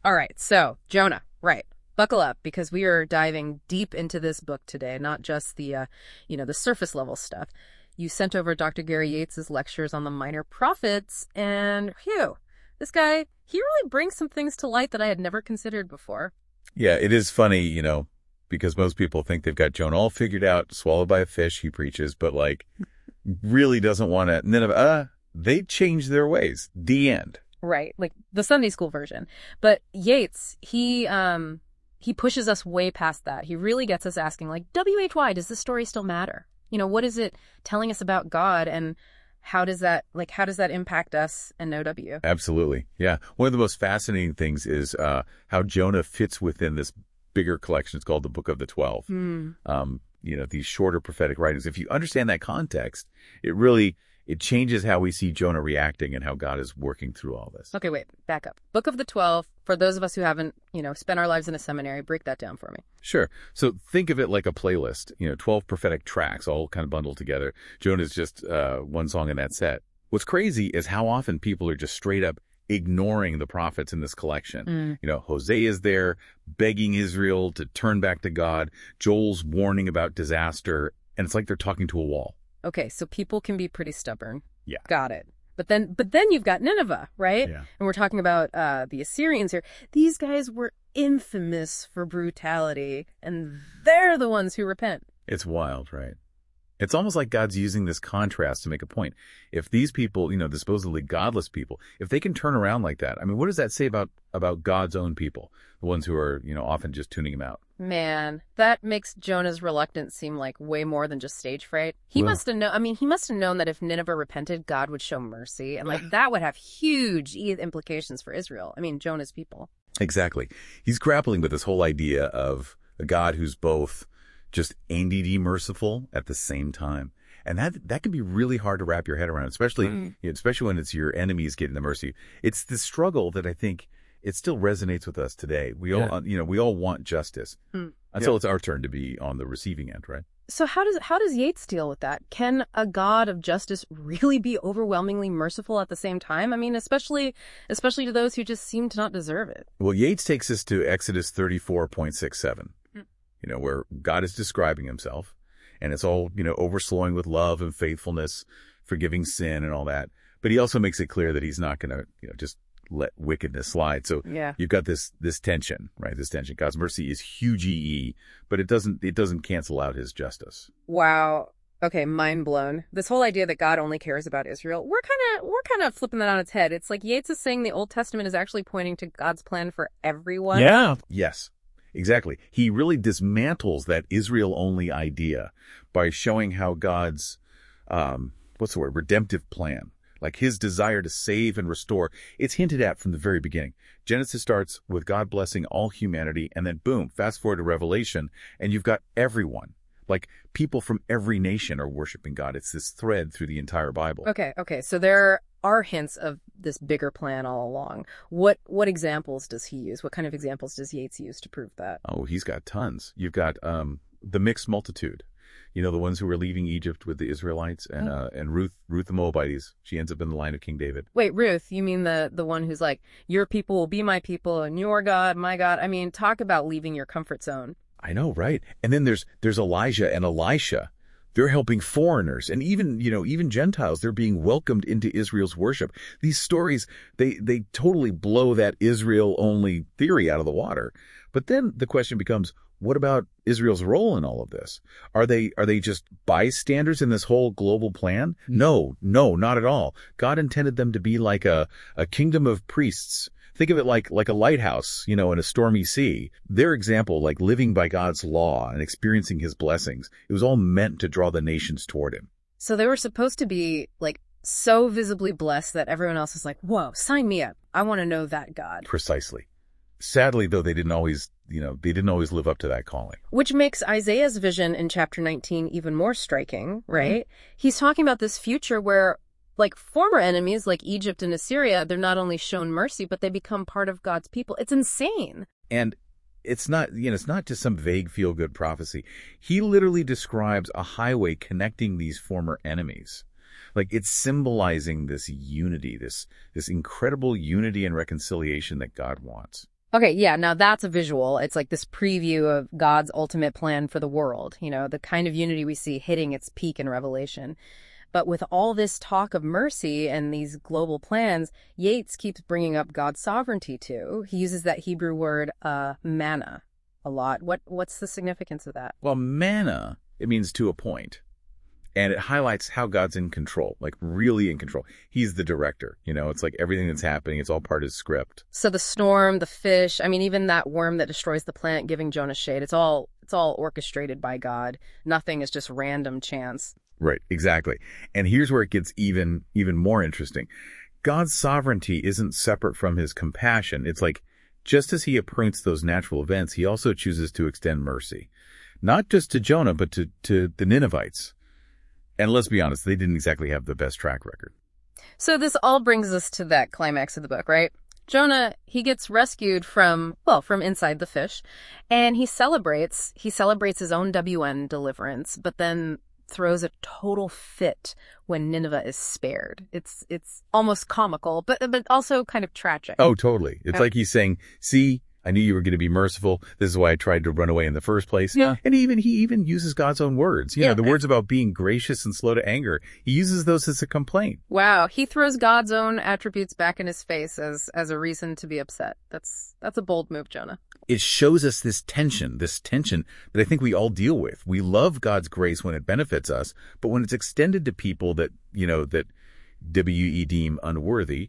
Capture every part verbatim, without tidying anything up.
All right, so Jonah, right. Buckle up, because we are diving deep into this book today, not just the, uh, you know, the surface level stuff. You sent over Doctor Gary Yates's lectures on the minor prophets, and phew, this guy, he really brings some things to light that I had never considered before. Yeah, it is funny, you know, because most people think they've got Jonah all figured out, swallowed by a fish, he preaches, but like really doesn't want to, Nineveh, uh, they changed their ways. The end. Right, like the Sunday school version. But Yates, he um he pushes us way past that. He really gets us asking, like, W H Y, does this story still matter? You know, what is it telling us about God, and how does that, like, how does that impact us and O W? Absolutely, yeah. One of the most fascinating things is uh, how Jonah fits within this bigger collection. It's called the Book of the Twelve. Mm. Um, you know, these shorter prophetic writings. If you understand that context, it really... it changes how we see Jonah reacting and how God is working through all this. Okay, wait, back up. Book of the Twelve, for those of us who haven't, you know, spent our lives in a seminary, break that down for me. Sure. So think of it like a playlist, you know, twelve prophetic tracks all kind of bundled together. Jonah's just uh, one song in that set. What's crazy is how often people are just straight up ignoring the prophets in this collection. Mm. You know, Hosea is there begging Israel to turn back to God. Joel's warning about disaster, and it's like they're talking to a wall. Okay, so people can be pretty stubborn. Yeah. Got it. But then but then you've got Nineveh, right? Yeah. And we're talking about uh, the Assyrians here. These guys were infamous for brutality, and they're the ones who repent. It's wild, right? It's almost like God's using this contrast to make a point. If these people, you know, the supposedly godless people, if they can turn around like that, I mean, what does that say about, about God's own people, the ones who are, you know, often just tuning him out? Man, that makes Jonah's reluctance seem like way more than just stage fright. He well, must have known, I mean, he must have known that if Nineveh repented, God would show mercy. And like that would have huge implications for Israel. I mean, Jonah's people. Exactly. He's grappling with this whole idea of a God who's both just N D D merciful at the same time. And that that can be really hard to wrap your head around, especially mm. you know, especially when it's your enemies getting the mercy. It's the struggle that I think it still resonates with us today. We yeah. all you know, we all want justice mm. until yeah. it's our turn to be on the receiving end, right? So how does how does Yates deal with that? Can a God of justice really be overwhelmingly merciful at the same time? I mean, especially especially to those who just seem to not deserve it. Well, Yates takes us to Exodus thirty-four point six seven. You know, where God is describing himself, and it's all, you know, overflowing with love and faithfulness, forgiving sin and all that. But he also makes it clear that he's not going to, you know, just let wickedness slide. So yeah. you've got this this tension, right? This tension. God's mercy is huge E E, but it doesn't it doesn't cancel out his justice. Wow. Okay, mind blown. This whole idea that God only cares about Israel, we're kind of we're kind of flipping that on its head. It's like Yates is saying the Old Testament is actually pointing to God's plan for everyone. Yeah. Yes. Exactly. He really dismantles that Israel-only idea by showing how God's, um, what's the word, redemptive plan, like his desire to save and restore, it's hinted at from the very beginning. Genesis starts with God blessing all humanity, and then boom, fast forward to Revelation, and you've got everyone. Like people from every nation are worshiping God. It's this thread through the entire Bible. Okay, okay. So there are hints of this bigger plan all along. What what examples does he use? What kind of examples does Yates use to prove that? Oh, he's got tons. You've got um, the mixed multitude. You know, the ones who were leaving Egypt with the Israelites, and oh. uh, and Ruth Ruth the Moabitess. She ends up in the line of King David. Wait, Ruth, you mean the the one who's like, your people will be my people, and your God, my God? I mean, talk about leaving your comfort zone. I know, right? And then there's there's Elijah and Elisha. They're helping foreigners, and even, you know, even Gentiles. They're being welcomed into Israel's worship. These stories, they they totally blow that Israel-only theory out of the water. But then the question becomes, what about Israel's role in all of this? Are they are they just bystanders in this whole global plan? No, no, not at all. God intended them to be like a, a kingdom of priests. Think of it like like a lighthouse, you know, in a stormy sea. Their example, like living by God's law and experiencing his blessings, it was all meant to draw the nations toward him. So they were supposed to be like so visibly blessed that everyone else is like, whoa, sign me up. I want to know that God. Precisely. Sadly, though, they didn't always, you know, they didn't always live up to that calling. Which makes Isaiah's vision in chapter nineteen even more striking, right? Mm-hmm. He's talking about this future where, like, former enemies like Egypt and Assyria, they're not only shown mercy, but they become part of God's people. It's insane. And it's not, you know, it's not just some vague feel-good prophecy. He literally describes a highway connecting these former enemies. Like, it's symbolizing this unity, this this incredible unity and reconciliation that God wants. Okay, yeah, now that's a visual. It's like this preview of God's ultimate plan for the world, you know, the kind of unity we see hitting its peak in Revelation. But with all this talk of mercy and these global plans, Yates keeps bringing up God's sovereignty too. He uses that Hebrew word uh, manna a lot. What What's the significance of that? Well, manna, it means to a point. And it highlights how God's in control, like really in control. He's the director. You know, it's like everything that's happening, it's all part of his script. So the storm, the fish, I mean, even that worm that destroys the plant, giving Jonah shade, it's all it's all orchestrated by God. Nothing is just random chance. Right, exactly. And here's where it gets even even more interesting. God's sovereignty isn't separate from his compassion. It's like, just as he appoints those natural events, he also chooses to extend mercy. Not just to Jonah, but to, to the Ninevites. And let's be honest, they didn't exactly have the best track record. So this all brings us to that climax of the book, right? Jonah, he gets rescued from, well, from inside the fish, and he celebrates, he celebrates his own W N deliverance, but then throws a total fit when Nineveh is spared. It's it's almost comical, but but also kind of tragic. Oh, totally. It's yeah. like he's saying, see, I knew you were going to be merciful. This is why I tried to run away in the first place. Yeah. And even he even uses God's own words. You yeah. know, the words about being gracious and slow to anger. He uses those as a complaint. Wow. He throws God's own attributes back in his face as as a reason to be upset. That's that's a bold move, Jonah. It shows us this tension, this tension that I think we all deal with. We love God's grace when it benefits us, but when it's extended to people that, you know, that W E deem unworthy,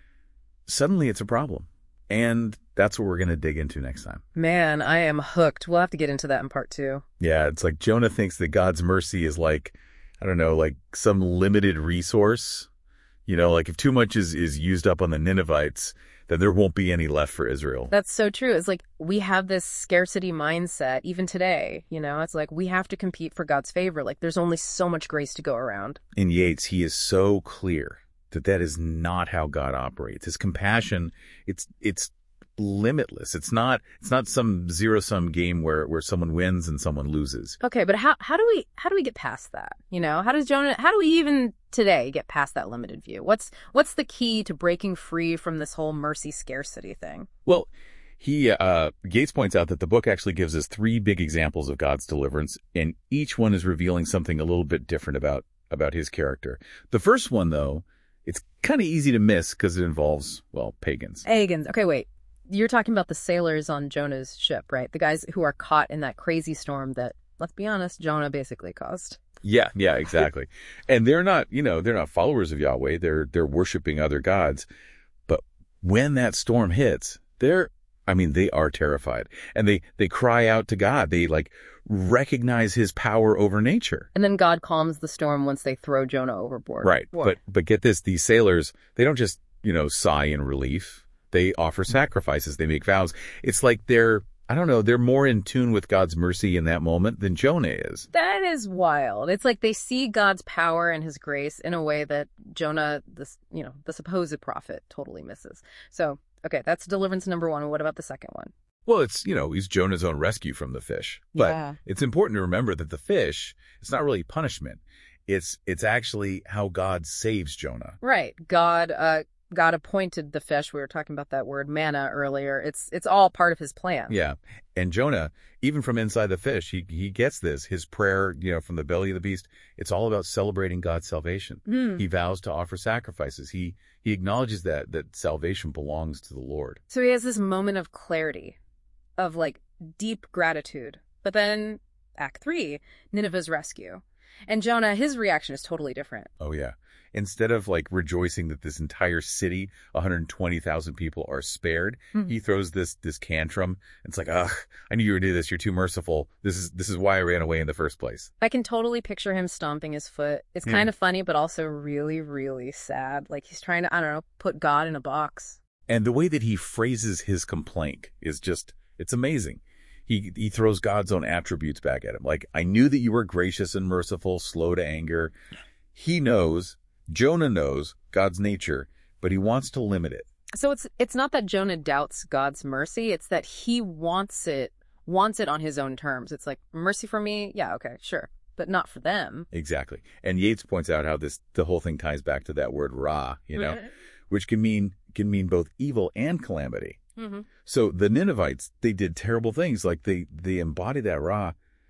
suddenly it's a problem. And that's what we're going to dig into next time. Man, I am hooked. We'll have to get into that in part two. Yeah, it's like Jonah thinks that God's mercy is like, I don't know, like some limited resource. You know, like if too much is, is used up on the Ninevites, then there won't be any left for Israel. That's so true. It's like we have this scarcity mindset even today. You know, it's like we have to compete for God's favor. Like there's only so much grace to go around. In Yates, he is so clear that that is not how God operates. His compassion, it's it's limitless. It's not it's not some zero-sum game where, where someone wins and someone loses. Okay, but how how do we how do we get past that? You know, how does Jonah how do we even today get past that limited view? What's what's the key to breaking free from this whole mercy scarcity thing? Well, he uh Gates points out that the book actually gives us three big examples of God's deliverance, and each one is revealing something a little bit different about about his character. The first one, though, it's kind of easy to miss because it involves, well, pagans. Pagans. Okay, wait. You're talking about the sailors on Jonah's ship, right? The guys who are caught in that crazy storm that, let's be honest, Jonah basically caused. Yeah, yeah, exactly. And they're not, you know, they're not followers of Yahweh. They're they're worshiping other gods. But when that storm hits, they're, I mean, they are terrified. And they, they cry out to God. They, like, recognize his power over nature. And then God calms the storm once they throw Jonah overboard. Right. What? But but get this, these sailors, they don't just, you know, sigh in relief. They offer sacrifices. They make vows. It's like they're, I don't know, they're more in tune with God's mercy in that moment than Jonah is. That is wild. It's like they see God's power and his grace in a way that Jonah, this, you know, the supposed prophet, totally misses. So, okay, that's deliverance number one. What about the second one? Well, it's, you know, he's Jonah's own rescue from the fish. But Yeah. It's important to remember that the fish, it's not really punishment. It's it's actually how God saves Jonah. Right. God uh God appointed the fish. We were talking about that word manna earlier. It's it's all part of his plan. Yeah. And Jonah, even from inside the fish, he he gets this. His prayer, you know, from the belly of the beast, it's all about celebrating God's salvation. Mm. He vows to offer sacrifices. He he acknowledges that that salvation belongs to the Lord. So he has this moment of clarity, of like deep gratitude. But then Act Three, Nineveh's rescue. And Jonah, his reaction is totally different. Oh, yeah. Instead of like rejoicing that this entire city, one hundred twenty thousand people are spared, Mm-hmm. he throws this this tantrum. It's like, ugh, I knew you were going to do this. You're too merciful. This is this is why I ran away in the first place. I can totally picture him stomping his foot. It's Yeah. kind of funny, but also really, really sad. Like he's trying to, I don't know, put God in a box. And the way that he phrases his complaint is just, it's amazing. He he throws God's own attributes back at him. Like, I knew that you were gracious and merciful, slow to anger. He knows, Jonah knows God's nature, but he wants to limit it. So it's it's not that Jonah doubts God's mercy. It's that he wants it, wants it on his own terms. It's like, mercy for me? Yeah, okay, sure. But not for them. Exactly. And Yates points out how this, the whole thing ties back to that word ra, you know, which can mean, can mean both evil and calamity. Mm-hmm. So the Ninevites, they did terrible things, like they, they embody that Ra,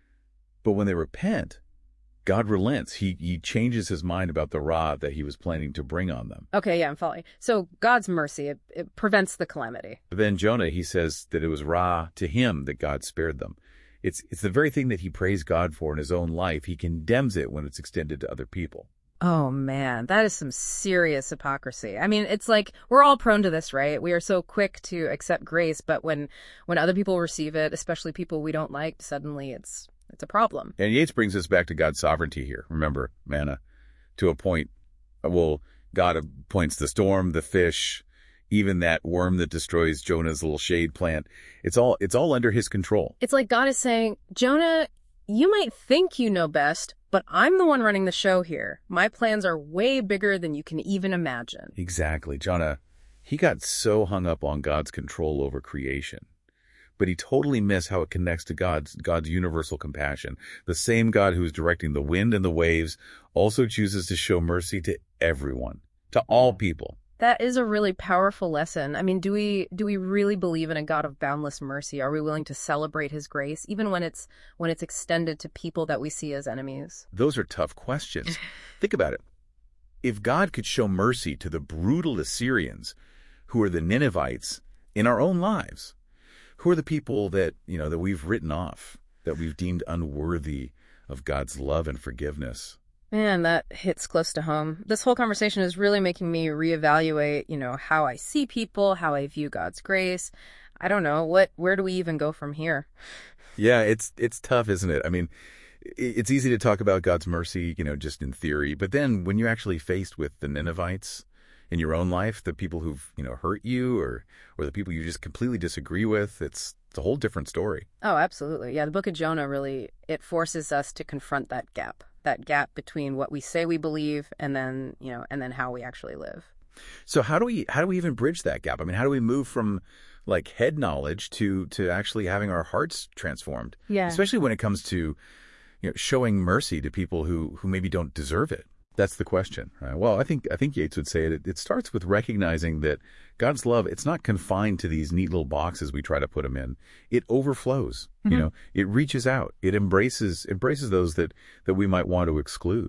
but when they repent, God relents. He he changes his mind about the Ra that he was planning to bring on them. Okay, yeah, I'm following. So God's mercy, it, it prevents the calamity. But then Jonah, he says that it was Ra to him that God spared them. It's it's the very thing that he praised God for in his own life. He condemns it when it's extended to other people. Oh, man, that is some serious hypocrisy. I mean, it's like we're all prone to this, right? We are so quick to accept grace, but when when other people receive it, especially people we don't like, suddenly it's it's a problem. And Yates brings us back to God's sovereignty here. Remember, manna, to a point. Well, God appoints the storm, the fish, even that worm that destroys Jonah's little shade plant. It's all it's all under his control. It's like God is saying, Jonah, you might think you know best, but I'm the one running the show here. My plans are way bigger than you can even imagine. Exactly. Jonah, he got so hung up on God's control over creation, but he totally missed how it connects to God's God's universal compassion. The same God who is directing the wind and the waves also chooses to show mercy to everyone, to all people. That is a really powerful lesson. I mean, do we do we really believe in a God of boundless mercy? Are we willing to celebrate his grace, even when it's when it's extended to people that we see as enemies? Those are tough questions. Think about it. If God could show mercy to the brutal Assyrians, who are the Ninevites, in our own lives, who are the people that, you know, that we've written off, that we've deemed unworthy of God's love and forgiveness? Man, that hits close to home. This whole conversation is really making me reevaluate, you know, how I see people, how I view God's grace. I don't know, what, where do we even go from here? Yeah, it's it's tough, isn't it? I mean, it's easy to talk about God's mercy, you know, just in theory. But then when you're actually faced with the Ninevites in your own life, the people who've, you know, hurt you or or the people you just completely disagree with, it's, it's a whole different story. Oh, absolutely. Yeah, the book of Jonah really, it forces us to confront that gap. that gap between what we say we believe and then, you know, and then how we actually live. So how do we how do we even bridge that gap? I mean, how do we move from like head knowledge to to actually having our hearts transformed? Yeah. Especially when it comes to, you know, showing mercy to people who who maybe don't deserve it. That's the question. Right? Well, I think I think Yates would say it. It starts with recognizing that God's love, it's not confined to these neat little boxes we try to put them in. It overflows. Mm-hmm. You know, it reaches out. It embraces embraces those that that we might want to exclude.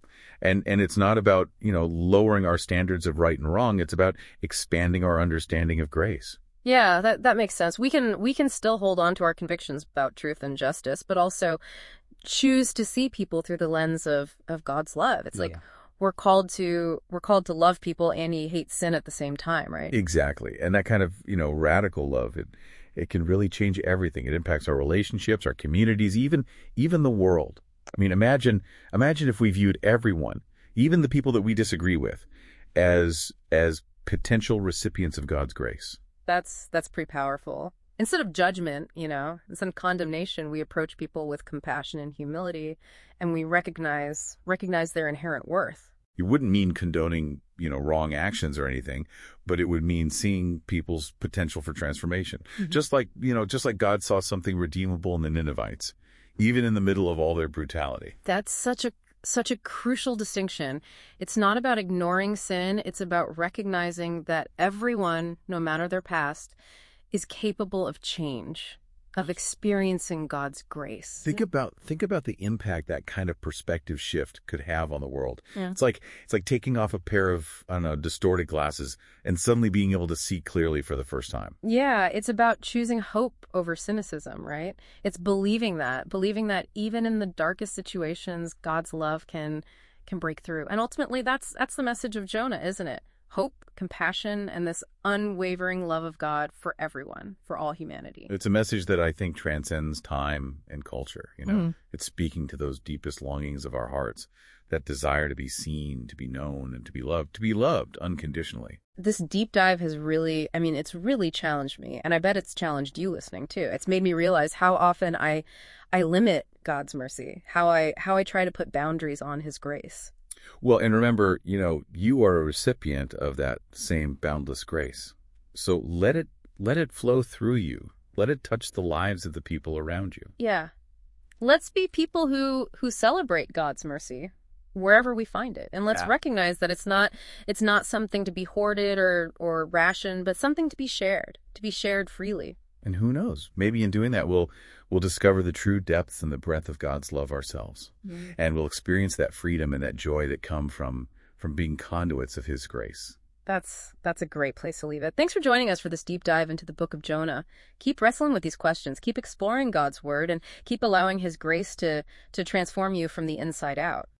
And and it's not about, you know, lowering our standards of right and wrong. It's about expanding our understanding of grace. Yeah, that that makes sense. We can we can still hold on to our convictions about truth and justice, but also choose to see people through the lens of, of God's love. It's like yeah. we're called to we're called to love people and he hates sin at the same time, right? Exactly. And that kind of, you know, radical love, it it can really change everything. It impacts our relationships, our communities, even even the world. I mean, imagine imagine if we viewed everyone, even the people that we disagree with, as as potential recipients of God's grace. That's that's pretty powerful. Instead of judgment, you know, instead of condemnation, we approach people with compassion and humility, and we recognize recognize their inherent worth. It wouldn't mean condoning, you know, wrong actions or anything, but it would mean seeing people's potential for transformation. Mm-hmm. Just like, you know, just like God saw something redeemable in the Ninevites, even in the middle of all their brutality. That's such a such a crucial distinction. It's not about ignoring sin. It's about recognizing that everyone, no matter their past, is capable of change, of experiencing God's grace. Think about think about the impact that kind of perspective shift could have on the world. Yeah. It's like it's like taking off a pair of, I don't know, distorted glasses and suddenly being able to see clearly for the first time. Yeah, it's about choosing hope over cynicism, right? It's believing that, believing that even in the darkest situations, God's love can can break through. And ultimately, that's that's the message of Jonah, isn't it? Hope, compassion, and this unwavering love of God for everyone, for all humanity. It's a message that I think transcends time and culture. You know, Mm. it's speaking to those deepest longings of our hearts, that desire to be seen, to be known, and to be loved, to be loved unconditionally. This deep dive has really, I mean, it's really challenged me, and I bet it's challenged you listening too. It's made me realize how often I, I limit God's mercy, how I, how I try to put boundaries on His grace. Well, and remember, you know, you are a recipient of that same boundless grace. So let it let it flow through you. Let it touch the lives of the people around you. Yeah. Let's be people who, who celebrate God's mercy. wherever we find it. And let's Yeah. recognize that it's not it's not something to be hoarded or or rationed, but something to be shared, to be shared freely. And who knows? Maybe in doing that, we'll we'll discover the true depth and the breadth of God's love ourselves, Mm. and we'll experience that freedom and that joy that come from from being conduits of His grace. That's that's a great place to leave it. Thanks for joining us for this deep dive into the book of Jonah. Keep wrestling with these questions. Keep exploring God's word, and keep allowing His grace to to transform you from the inside out.